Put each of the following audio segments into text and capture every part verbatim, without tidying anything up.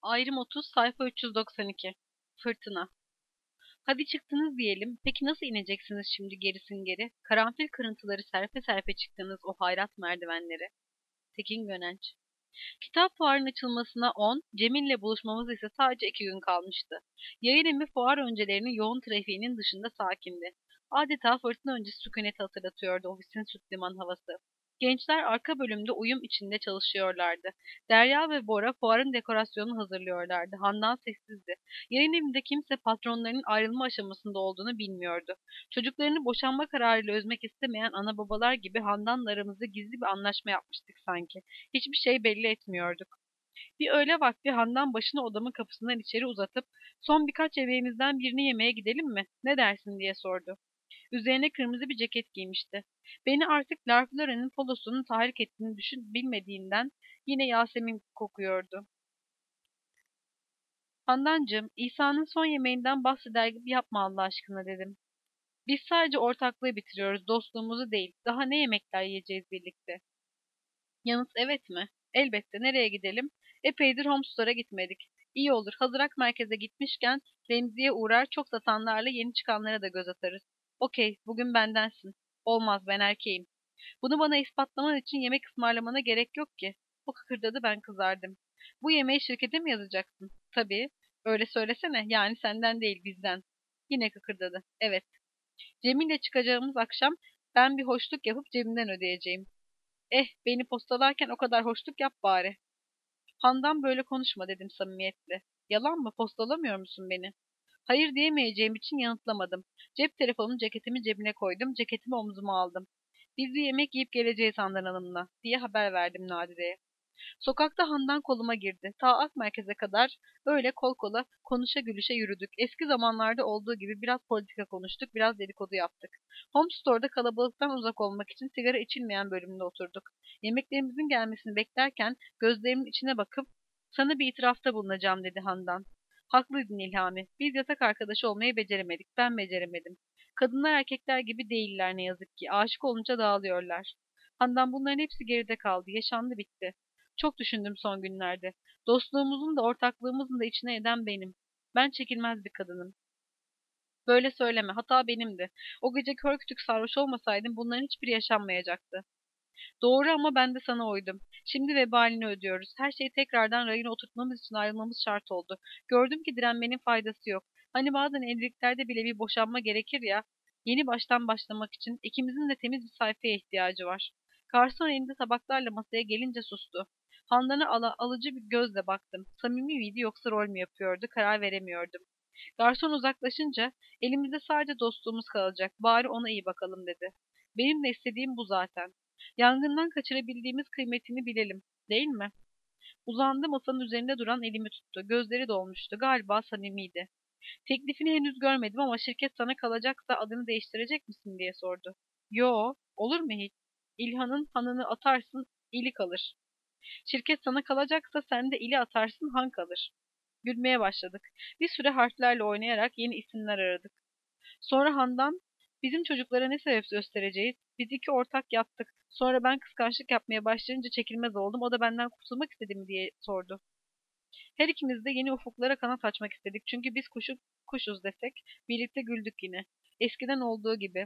Ayrım otuz sayfa üç yüz doksan iki. Fırtına. Hadi çıktınız diyelim. Peki nasıl ineceksiniz şimdi gerisin geri? Karanfil kırıntıları serpe serpe çıktığınız o hayrat merdivenleri. Tekin Gönenç. Kitap fuarının açılmasına on, Cemil'le buluşmamız ise sadece iki gün kalmıştı. Yayın evi fuar öncelerinin yoğun trafiğinin dışında sakindi. Adeta fırtına öncesi sükuneti hatırlatıyordu ofisin süt liman havası. Gençler arka bölümde uyum içinde çalışıyorlardı. Derya ve Bora fuarın dekorasyonunu hazırlıyorlardı. Handan sessizdi. Yayın evinde kimse patronlarının ayrılma aşamasında olduğunu bilmiyordu. Çocuklarını boşanma kararıyla üzmek istemeyen ana babalar gibi Handan'la aramızda gizli bir anlaşma yapmıştık sanki. Hiçbir şey belli etmiyorduk. Bir öğle vakti Handan başını odamın kapısından içeri uzatıp son birkaç yemeğimizden birini yemeye gidelim mi? Ne dersin diye sordu. Üzerine kırmızı bir ceket giymişti. Beni artık Ralph Lauren'in polosunun tahrik ettiğini düşün bilmediğinden yine Yasemin kokuyordu. Handancığım, İsa'nın son yemeğinden bahseder gibi yapma Allah aşkına dedim. Biz sadece ortaklığı bitiriyoruz, dostluğumuzu değil. Daha ne yemekler yiyeceğiz birlikte? Yanıt evet mi? Elbette. Nereye gidelim? Epeydir Home Store'a gitmedik. İyi olur. Hazırak merkeze gitmişken Remzi'ye uğrar, çok satanlarla yeni çıkanlara da göz atarız. Okey, bugün bendensin. Olmaz, ben erkeğim. Bunu bana ispatlaman için yemek ısmarlamana gerek yok ki. O kıkırdadı, ben kızardım. Bu yemeği şirkete mi yazacaksın? Tabii. Öyle söylesene. Yani senden değil, bizden. Yine kıkırdadı. Evet. Cemil'le çıkacağımız akşam ben bir hoşluk yapıp cebimden ödeyeceğim. Eh, beni postalarken o kadar hoşluk yap bari. Handan böyle konuşma dedim samimiyetle. Yalan mı, postalamıyor musun beni? Hayır diyemeyeceğim için yanıtlamadım. Cep telefonunu ceketimin cebine koydum, ceketimi omzuma aldım. Biz bir yemek yiyip geleceğiz Handan Hanım'la diye haber verdim Nadire'ye. Sokakta Handan koluma girdi. Ta Ak Merkez'e kadar öyle kol kola konuşa gülüşe yürüdük. Eski zamanlarda olduğu gibi biraz politika konuştuk, biraz dedikodu yaptık. Home Store'da kalabalıktan uzak olmak için sigara içilmeyen bölümünde oturduk. Yemeklerimizin gelmesini beklerken gözlerimin içine bakıp sana bir itirafta bulunacağım dedi Handan. Haklıydın İlhami. Biz yatak arkadaşı olmayı beceremedik. Ben beceremedim. Kadınlar erkekler gibi değiller ne yazık ki. Aşık olunca dağılıyorlar. Handan bunların hepsi geride kaldı. Yaşandı bitti. Çok düşündüm son günlerde. Dostluğumuzun da ortaklığımızın da içine eden benim. Ben çekilmez bir kadınım. Böyle söyleme, hata benimdi. O gece kör kütük sarhoş olmasaydım bunların hiçbiri yaşanmayacaktı. Doğru ama ben de sana uydum. Şimdi vebalini ödüyoruz. Her şeyi tekrardan rayına oturtmamız için ayrılmamız şart oldu. Gördüm ki direnmenin faydası yok. Hani bazen evliliklerde bile bir boşanma gerekir ya. Yeni baştan başlamak için ikimizin de temiz bir sayfaya ihtiyacı var. Garson elinde tabaklarla masaya gelince sustu. Handan'a ala, alıcı bir gözle baktım. Samimi miydi yoksa rol mü yapıyordu? Karar veremiyordum. Garson uzaklaşınca elimizde sadece dostluğumuz kalacak. Bari ona iyi bakalım dedi. Benim de istediğim bu zaten. Yangından kaçırabildiğimiz kıymetini bilelim, değil mi? Uzandı masanın üzerinde duran elimi tuttu. Gözleri dolmuştu. Galiba samimiydi. Teklifini henüz görmedim ama şirket sana kalacaksa adını değiştirecek misin diye sordu. Yo, olur mu hiç? İlhan'ın hanını atarsın, ili kalır. Şirket sana kalacaksa sen de ili atarsın, han kalır. Gülmeye başladık. Bir süre harflerle oynayarak yeni isimler aradık. Sonra Handan, bizim çocuklara ne sebep göstereceğiz? Biz iki ortak yaptık. Sonra ben kıskançlık yapmaya başlayınca çekilmez oldum. O da benden kurtulmak istedi mi diye sordu. Her ikimiz de yeni ufuklara kanat açmak istedik. Çünkü biz kuşu, kuşuz desek birlikte güldük yine. Eskiden olduğu gibi.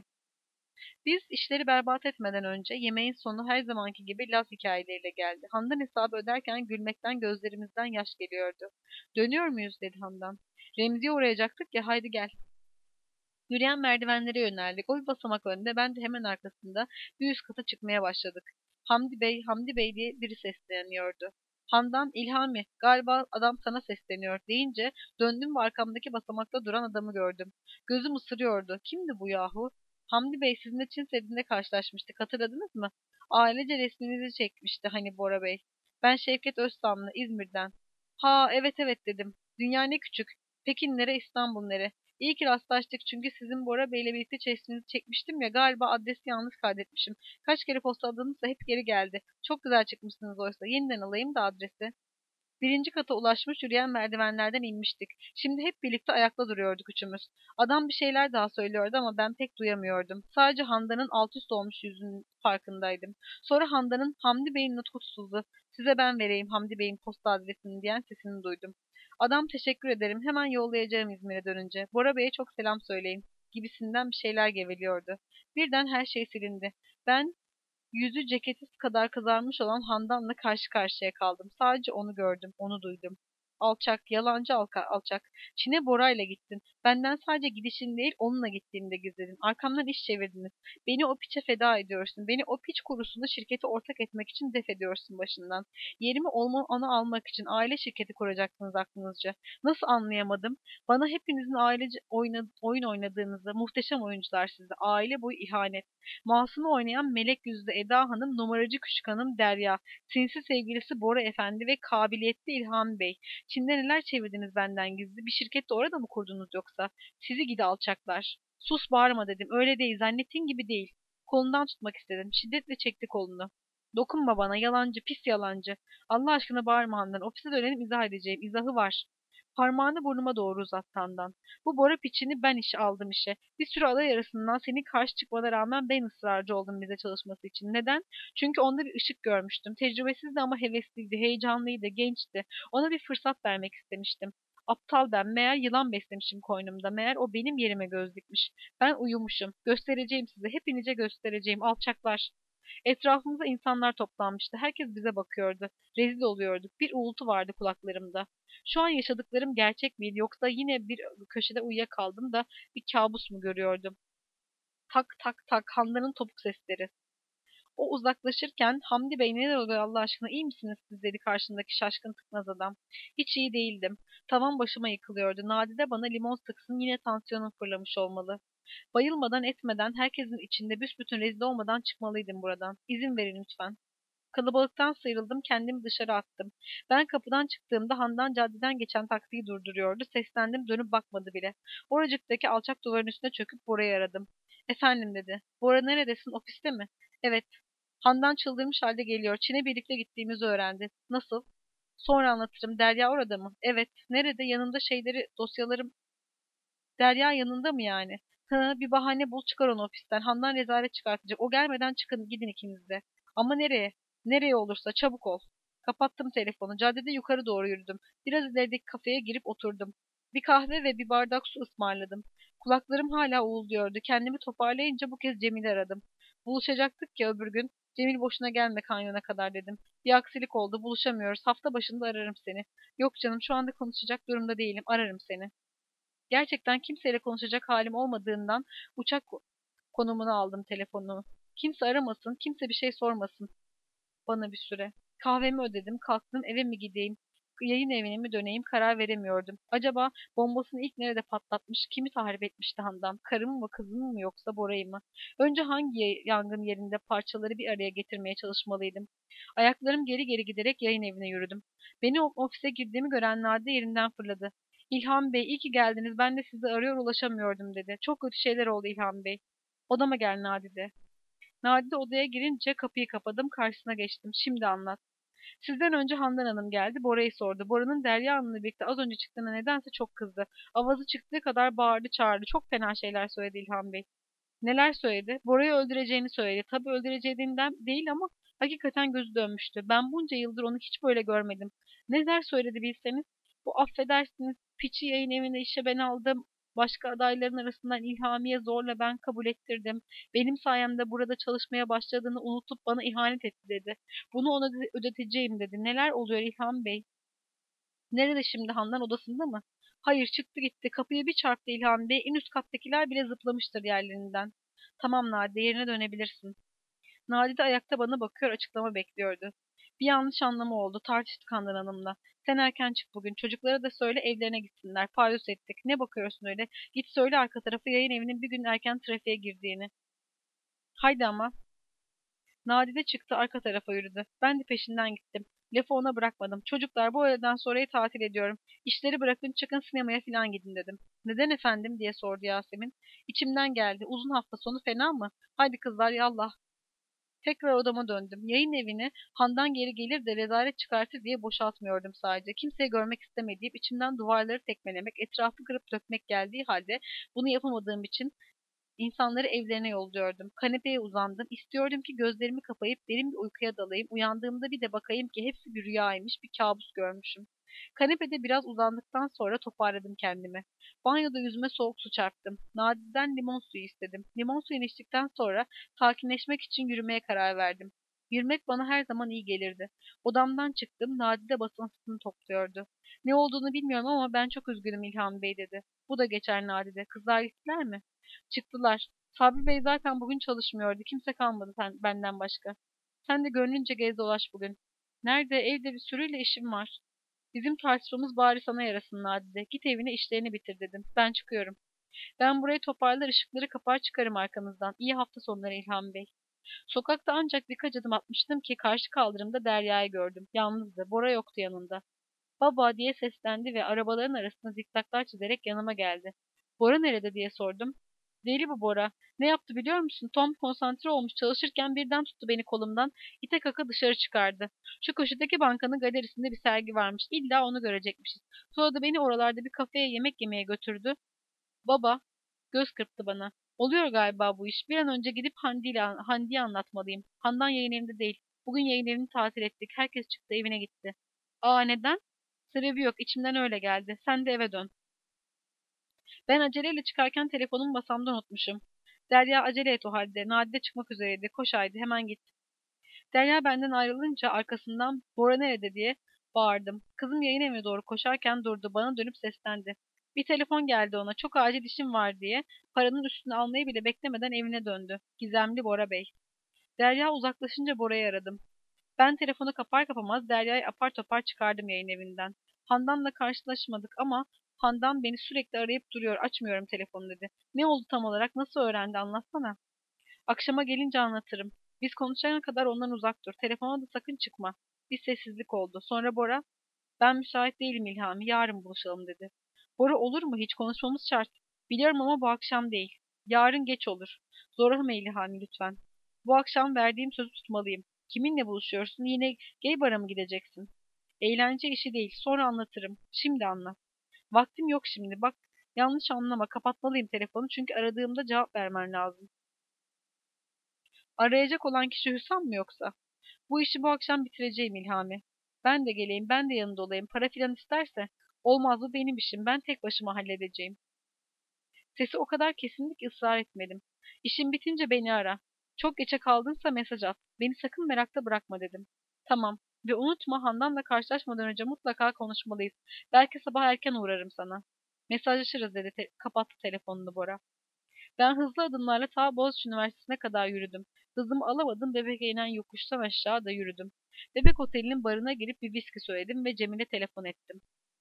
Biz işleri berbat etmeden önce yemeğin sonu her zamanki gibi Laz hikayeleriyle geldi. Handan hesabı öderken gülmekten gözlerimizden yaş geliyordu. Dönüyor muyuz dedi Handan. Remzi'ye uğrayacaktık ya, haydi gel. Yürüyen merdivenlere yöneldik. O bir basamak önde, ben de hemen arkasında bir üst kata çıkmaya başladık. Hamdi Bey, Hamdi Bey diye biri sesleniyordu. Handan, İlhami, galiba adam sana sesleniyor deyince döndüm ve arkamdaki basamakta duran adamı gördüm. Gözüm ısırıyordu. Kimdi bu yahu? Hamdi Bey sizinle Çin Seddi'nde karşılaşmıştık, hatırladınız mı? Ailece resminizi çekmişti hani Bora Bey. Ben Şevket Özsamlı, İzmir'den. Ha evet evet dedim. Dünya ne küçük. Pekin nere, İstanbul nere? İyi ki rastlaştık çünkü sizin Bora Bey'le birlikte çeşmenizi çekmiştim ya, galiba adresi yanlış kaydetmişim. Kaç kere postaladığınızda hep geri geldi. Çok güzel çıkmışsınız oysa. Yeniden alayım da adresi. Birinci kata ulaşmış yürüyen merdivenlerden inmiştik. Şimdi hep birlikte ayakta duruyorduk üçümüz. Adam bir şeyler daha söylüyordu ama ben pek duyamıyordum. Sadece Handan'ın alt üst olmuş yüzünün farkındaydım. Sonra Handan'ın Hamdi Bey'in nutku tutuldu. Size ben vereyim Hamdi Bey'in posta adresini diyen sesini duydum. Adam teşekkür ederim hemen yollayacağım İzmir'e dönünce. Bora Bey'e çok selam söyleyin gibisinden bir şeyler geveliyordu. Birden her şey silindi. Ben yüzü ceketiz kadar kızarmış olan Handan'la karşı karşıya kaldım. Sadece onu gördüm, onu duydum. Alçak, yalancı alka, alçak. Çin'e Bora'yla gittin. Benden sadece gidişin değil, onunla gittiğini de gizledin. Arkamdan iş çevirdiniz. Beni o piçe feda ediyorsun. Beni o piç kurusunda şirketi ortak etmek için def ediyorsun başından. Yerimi olma, onu almak için aile şirketi kuracaksınız aklınızca. Nasıl anlayamadım? Bana hepinizin ailece oyna, oyun oynadığınızda, muhteşem oyuncular sizde. Aile boyu ihanet. Masum'u oynayan melek yüzlü Eda Hanım, numaracı küçük hanım Derya, sinsi sevgilisi Bora Efendi ve kabiliyetli İlhami Bey. Çin'de neler çevirdiniz benden gizli? Bir şirket de orada mı kurdunuz yoksa? Sizi gidi alçaklar. Sus bağırma dedim. Öyle değil. Zannettiğin gibi değil. Kolundan tutmak istedim. Şiddetle çekti kolunu. Dokunma bana. Yalancı, pis yalancı. Allah aşkına bağırma Handan. Ofise dönelim izah edeceğim. İzahı var. Parmağını burnuma doğru uzattı Handan. Bu Bora piçini ben işe aldım işe. Bir sürü aday arasından senin karşı çıkmana rağmen ben ısrarcı oldum bize çalışması için. Neden? Çünkü onda bir ışık görmüştüm. Tecrübesizdi ama hevesliydi, heyecanlıydı, gençti. Ona bir fırsat vermek istemiştim. Aptal ben. Meğer yılan beslemişim koynumda. Meğer o benim yerime göz dikmiş. Ben uyumuşum. Göstereceğim size. Hepinize göstereceğim. Alçaklar. Etrafımıza insanlar toplanmıştı. Herkes bize bakıyordu. Rezil oluyorduk. Bir uğultu vardı kulaklarımda. Şu an yaşadıklarım gerçek miydi yoksa yine bir köşede uyuyakaldım da bir kabus mu görüyordum? Tak tak tak Handan'ın topuk sesleri. O uzaklaşırken Hamdi Bey neler oluyor Allah aşkına iyi misiniz siz dedi karşındaki şaşkın tıknaz adam. Hiç iyi değildim. Tavan başıma yıkılıyordu. Nadide bana limon sıksın yine tansiyonum fırlamış olmalı. Bayılmadan etmeden herkesin içinde büsbütün rezil olmadan çıkmalıydım buradan. İzin verin lütfen. Kalabalıktan sıyrıldım, kendimi dışarı attım. Ben kapıdan çıktığımda Handan caddeden geçen taksiyi durduruyordu. Seslendim, dönüp bakmadı bile. Oracıktaki alçak duvarın üstüne çöküp Bora'yı aradım. Efendim dedi. Bora neredesin, ofiste mi? Evet. Handan çıldırmış halde geliyor. Çin'e birlikte gittiğimizi öğrendi. Nasıl? Sonra anlatırım. Derya orada mı? Evet. Nerede? Yanında şeyleri, dosyalarım. Derya yanında mı yani? Hı, bir bahane bul çıkar onu ofisten. Handan rezalet çıkartacak. O gelmeden çıkın gidin ikiniz de. Ama nereye? Nereye olursa çabuk ol. Kapattım telefonu. Caddede yukarı doğru yürüdüm. Biraz ilerideki kafeye girip oturdum. Bir kahve ve bir bardak su ısmarladım. Kulaklarım hala uğulduyordu. Kendimi toparlayınca bu kez Cemil'i aradım. Buluşacaktık ya öbür gün. Cemil boşuna gelme kanyona kadar dedim. Bir aksilik oldu buluşamıyoruz. Hafta başında ararım seni. Yok canım şu anda konuşacak durumda değilim. Ararım seni. Gerçekten kimseyle konuşacak halim olmadığından uçak konumunu aldım telefonumu. Kimse aramasın, kimse bir şey sormasın bana bir süre. Kahvemi ödedim, kalktım eve mi gideyim, yayın evine mi döneyim karar veremiyordum. Acaba bombasını ilk nerede patlatmış, kimi tahrip etmişti Handan? Karımı mı, kızımı mı yoksa Bora'yı mı? Önce hangi yangın yerinde parçaları bir araya getirmeye çalışmalıydım? Ayaklarım geri geri giderek yayın evine yürüdüm. Beni o ofise girdiğimi gören Nadide yerinden fırladı. İlham Bey, iyi ki geldiniz. Ben de sizi arıyor ulaşamıyordum dedi. Çok kötü şeyler oldu İlham Bey. Odama gel Nadide. Nadide odaya girince kapıyı kapadım, karşısına geçtim. Şimdi anlat. Sizden önce Handan Hanım geldi, Bora'yı sordu. Bora'nın Derya Hanım'la birlikte az önce çıktığına nedense çok kızdı. Avazı çıktığı kadar bağırdı çağırdı. Çok fena şeyler söyledi İlham Bey. Neler söyledi? Bora'yı öldüreceğini söyledi. Tabii öldüreceğinden değil ama hakikaten gözü dönmüştü. Ben bunca yıldır onu hiç böyle görmedim. Neler söyledi bilseniz. Bu affedersiniz piçi yayın evine işe ben aldım. Başka adayların arasından İlhamiye zorla ben kabul ettirdim. Benim sayemde burada çalışmaya başladığını unutup bana ihanet etti dedi. Bunu ona ödeteceğim dedi. Neler oluyor İlham Bey? Nerede şimdi Handan odasında mı? Hayır çıktı gitti. Kapıyı bir çarptı İlhami Bey. En üst kattakiler bile zıplamıştır yerlerinden. Tamam Nadide yerine dönebilirsin. Nadide ayakta bana bakıyor açıklama bekliyordu. Bir yanlış anlamı oldu. Tartıştık Handan Hanım'la. Sen erken çık bugün. Çocuklara da söyle evlerine gitsinler. Paydos ettik. Ne bakıyorsun öyle? Git söyle arka tarafı yayın evinin bir gün erken trafiğe girdiğini. Haydi ama. Nadide çıktı arka tarafa yürüdü. Ben de peşinden gittim. Lafı ona bırakmadım. Çocuklar bu öğleden sonrayı tatil ediyorum. İşleri bırakın çıkın sinemaya falan gidin dedim. Neden efendim diye sordu Yasemin. İçimden geldi. Uzun hafta sonu fena mı? Haydi kızlar yallah. Tekrar odama döndüm. Yayın evini Handan geri gelir de rezalet çıkartır diye boşaltmıyordum sadece. Kimseyi görmek istemediğim, içimden duvarları tekmelemek, etrafı kırıp dökmek geldiği halde bunu yapamadığım için İnsanları evlerine yolluyordum. Kanepeye uzandım. İstiyordum ki gözlerimi kapayıp derin bir uykuya dalayım. Uyandığımda bir de bakayım ki hepsi bir rüyaymış, bir kabus görmüşüm. Kanepede biraz uzandıktan sonra toparladım kendimi. Banyoda yüzüme soğuk su çarptım. Nadide'den limon suyu istedim. Limon suyunu içtikten sonra sakinleşmek için yürümeye karar verdim. Yürümek bana her zaman iyi gelirdi. Odamdan çıktım. Nadide basıntısını topluyordu. Ne olduğunu bilmiyorum ama ben çok üzgünüm İlhan Bey dedi. Bu da geçer Nadide. Kızlar gittiler mi? Çıktılar. Sabri Bey zaten bugün çalışmıyordu. Kimse kalmadı sen, benden başka. Sen de gönlünce gez dolaş bugün. Nerede? Evde bir sürüyle işim var. Bizim tartışmamız bari sana yarasın Nadide. Git evine işlerini bitir dedim. Ben çıkıyorum. Ben burayı toparlar ışıkları kapar çıkarım arkanızdan. İyi hafta sonları İlhan Bey. Sokakta ancak birkaç adım atmıştım ki karşı kaldırımda Derya'yı gördüm. Yalnızdı. Bora yoktu yanında. Baba diye seslendi ve arabaların arasında zikzaklar çizerek yanıma geldi. Bora nerede diye sordum. Deli bu Bora. Ne yaptı biliyor musun? Tom konsantre olmuş çalışırken birden tuttu beni kolumdan. İte kaka dışarı çıkardı. Şu köşedeki bankanın galerisinde bir sergi varmış. İlla onu görecekmişiz. Sonra da beni oralarda bir kafeye yemek yemeye götürdü. Baba, göz kırptı bana. Oluyor galiba bu iş. Bir an önce gidip Handi'yle, Handi'ye anlatmalıyım. Handan yayın evinde değil. Bugün yayın evini tatil ettik. Herkes çıktı evine gitti. Aa neden? Sebebi yok. İçimden öyle geldi. Sen de eve dön. Ben aceleyle çıkarken telefonumu masamda unutmuşum. Derya acele et o halde. Nadide çıkmak üzereydi. Koş haydi hemen git. Derya benden ayrılınca arkasından Bora nerede diye bağırdım. Kızım yayın evine doğru koşarken durdu. Bana dönüp seslendi. Bir telefon geldi ona. Çok acil işim var diye. Paranın üstünü almayı bile beklemeden evine döndü. Gizemli Bora Bey. Derya uzaklaşınca Bora'yı aradım. Ben telefonu kapar kapamaz Derya'yı apar topar çıkardım yayın evinden. Handan'la karşılaşmadık ama Handan beni sürekli arayıp duruyor. Açmıyorum telefonu dedi. Ne oldu tam olarak? Nasıl öğrendi? Anlatsana. Akşama gelince anlatırım. Biz konuşana kadar ondan uzak dur. Telefona da sakın çıkma. Bir sessizlik oldu. Sonra Bora, ben müsait değilim İlhami. Yarın buluşalım dedi. Bora olur mu? Hiç konuşmamız şart. Biliyorum ama bu akşam değil. Yarın geç olur. Zorlama İlhami lütfen. Bu akşam verdiğim sözü tutmalıyım. Kiminle buluşuyorsun? Yine gay bara mı gideceksin? Eğlence işi değil. Sonra anlatırım. Şimdi anlat. Vaktim yok şimdi. Bak yanlış anlama. Kapatmalıyım telefonu çünkü aradığımda cevap vermen lazım. Arayacak olan kişi Hüsam mı yoksa? Bu işi bu akşam bitireceğim İlhami. Ben de geleyim, ben de yanında olayım. Para filan isterse, olmaz bu benim işim. Ben tek başıma halledeceğim. Sesi o kadar kesindi ki ısrar etmedim. İşin bitince beni ara. Çok geçe kaldınsa mesaj at. Beni sakın merakta bırakma dedim. Tamam. Ve unutma Handan'la karşılaşmadan önce mutlaka konuşmalıyız. Belki sabah erken uğrarım sana. Mesajlaşırız dedi. Te- kapattı telefonunu Bora. Ben hızlı adımlarla ta Boğaziçi Üniversitesi'ne kadar yürüdüm. Hızımı alamadım, Bebek'e inen yokuştan aşağı da yürüdüm. Bebek Oteli'nin barına girip bir viski söyledim ve Cemil'e telefon ettim.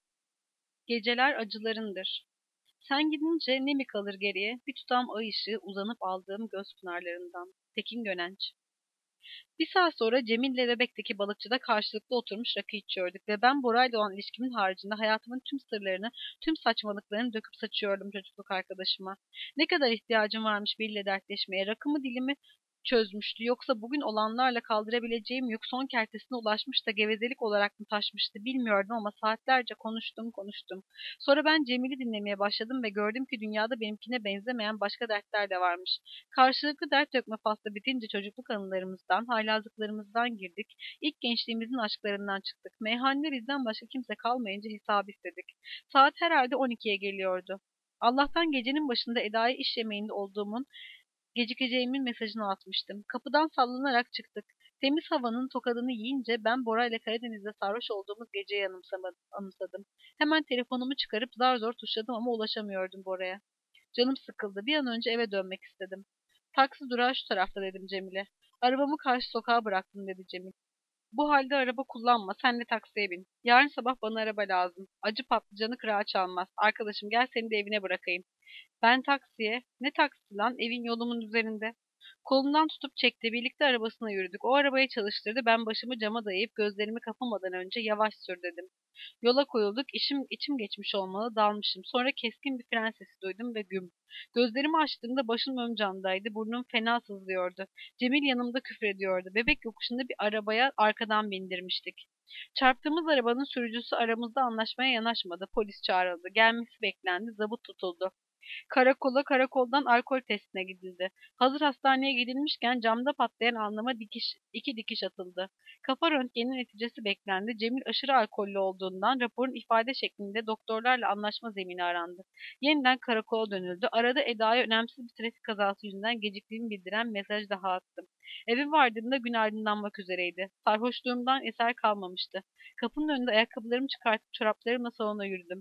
Geceler acılarındır. Sen gidince ne mi kalır geriye? Bir tutam ay ışığı uzanıp aldığım göz pınarlarından. Tekin Gönenç. Bir saat sonra Cemil'le Bebek'teki balıkçıda karşılıklı oturmuş rakı içiyorduk ve ben Bora'yla olan ilişkimin haricinde hayatımın tüm sırlarını, tüm saçmalıklarını döküp saçıyordum çocukluk arkadaşıma. Ne kadar ihtiyacım varmış biriyle dertleşmeye, rakı mı dilimi çözmüştü yoksa bugün olanlarla kaldırabileceğim yük son kertesine ulaşmış da gevezelik olarak mı taşmıştı bilmiyordum ama saatlerce konuştum konuştum. Sonra ben Cemil'i dinlemeye başladım ve gördüm ki dünyada benimkine benzemeyen başka dertler de varmış. Karşılıklı dert dökme faslı bitince çocukluk anılarımızdan, haylazlıklarımızdan girdik. İlk gençliğimizin aşklarından çıktık. Meyhaneler bizden başka kimse kalmayınca hesap istedik. Saat herhalde on ikiye geliyordu. Allah'tan gecenin başında Eda'ya iş yemeğinde olduğumun, gecikeceğimin mesajını atmıştım. Kapıdan sallanarak çıktık. Temiz havanın tokadını yiyince ben Bora ile Karadeniz'de sarhoş olduğumuz geceyi anımsadım. Hemen telefonumu çıkarıp zar zor tuşladım ama ulaşamıyordum Bora'ya. Canım sıkıldı. Bir an önce eve dönmek istedim. Taksi durağı şu tarafta dedim Cemil'e. Arabamı karşı sokağa bıraktım dedi Cemil. Bu halde araba kullanma. Sen de taksiye bin. Yarın sabah bana araba lazım. Acı patlıcanı kırağa çalmaz. Arkadaşım gel seni de evine bırakayım. Ben taksiye. Ne taksi lan? Evin yolumun üzerinde. Kolumdan tutup çekti. Birlikte arabasına yürüdük. O arabayı çalıştırdı. Ben başımı cama dayayıp gözlerimi kapamadan önce yavaş sür dedim. Yola koyulduk. İşim, içim geçmiş olmalı. Dalmışım. Sonra keskin bir fren sesi duydum ve güm. Gözlerimi açtığımda başım ön camdaydı. Burnum fena sızlıyordu. Cemil yanımda küfrediyordu. Bebek yokuşunda bir arabaya arkadan bindirmiştik. Çarptığımız arabanın sürücüsü aramızda anlaşmaya yanaşmadı. Polis çağrıldı. Gelmesi beklendi. Zabıt tutuldu. Karakola, karakoldan alkol testine gidildi. Hazır hastaneye gidilmişken camda patlayan alnıma dikiş, iki dikiş atıldı. Kafa röntgeninin neticesi beklendi. Cemil aşırı alkollü olduğundan raporun ifade şeklinde doktorlarla anlaşma zemini arandı. Yeniden karakola dönüldü. Arada Eda'ya önemsiz bir trafik kazası yüzünden geciktiğimi bildiren mesaj daha attım. Eve vardığımda gün aydınlanmak üzereydi. Sarhoşluğumdan eser kalmamıştı. Kapının önünde ayakkabılarımı çıkartıp çoraplarımla salona yürüdüm.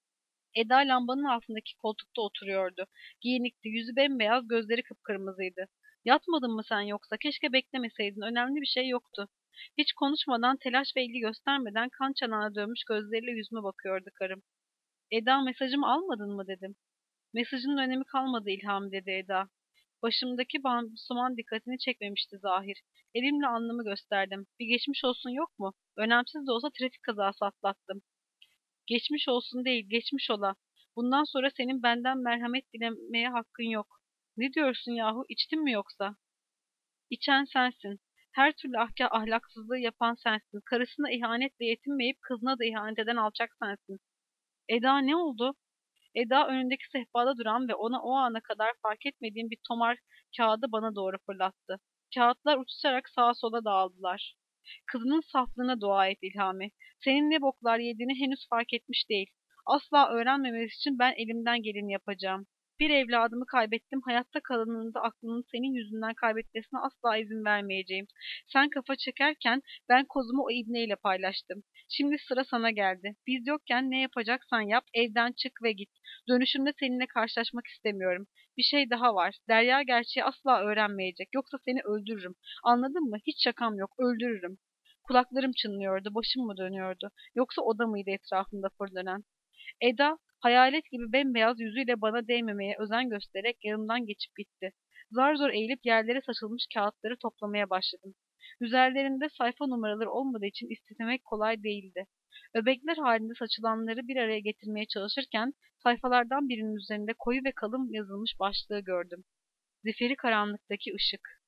Eda lambanın altındaki koltukta oturuyordu. Giyinikti, yüzü bembeyaz, gözleri kıpkırmızıydı. Yatmadın mı sen yoksa? Keşke beklemeseydin, önemli bir şey yoktu. Hiç konuşmadan, telaş ve ilgi göstermeden kan çanağına dönmüş gözleriyle yüzüme bakıyordu karım. Eda, mesajımı almadın mı dedim. Mesajının önemi kalmadı İlham, dedi Eda. Başımdaki pansuman dikkatini çekmemişti zahir. Elimle alnımı gösterdim. Bir geçmiş olsun yok mu? Önemsiz de olsa trafik kazası atlattım. Geçmiş olsun değil, geçmiş ola. Bundan sonra senin benden merhamet dilemeye hakkın yok. Ne diyorsun yahu, içtin mi yoksa? İçen sensin. Her türlü ahka ahlaksızlığı yapan sensin. Karısına ihanetle yetinmeyip kızına da ihanet eden alçak sensin. Eda, ne oldu? Eda önündeki sehpada duran ve ona o ana kadar fark etmediğim bir tomar kağıdı bana doğru fırlattı. Kağıtlar uçuşarak sağa sola dağıldılar. Kızının saflığına dua et İlhami. Senin ne boklar yediğini henüz fark etmiş değil. Asla öğrenmemesi için ben elimden geleni yapacağım. Bir evladımı kaybettim, hayatta kalanının da aklını senin yüzünden kaybetmesine asla izin vermeyeceğim. Sen kafa çekerken ben kozumu o ibneyle paylaştım. Şimdi sıra sana geldi. Biz yokken ne yapacaksan yap, evden çık ve git. Dönüşümde seninle karşılaşmak istemiyorum. Bir şey daha var. Derya gerçeği asla öğrenmeyecek. Yoksa seni öldürürüm. Anladın mı? Hiç şakam yok. Öldürürüm. Kulaklarım çınlıyordu, başım mı dönüyordu? Yoksa oda mıydı etrafımda fırlanan? Eda, hayalet gibi bembeyaz yüzüyle bana değmemeye özen göstererek yanımdan geçip gitti. Zar zor eğilip yerlere saçılmış kağıtları toplamaya başladım. Üzerlerinde sayfa numaraları olmadığı için istemek kolay değildi. Öbekler halinde saçılanları bir araya getirmeye çalışırken sayfalardan birinin üzerinde koyu ve kalın yazılmış başlığı gördüm. Zifiri karanlıktaki ışık.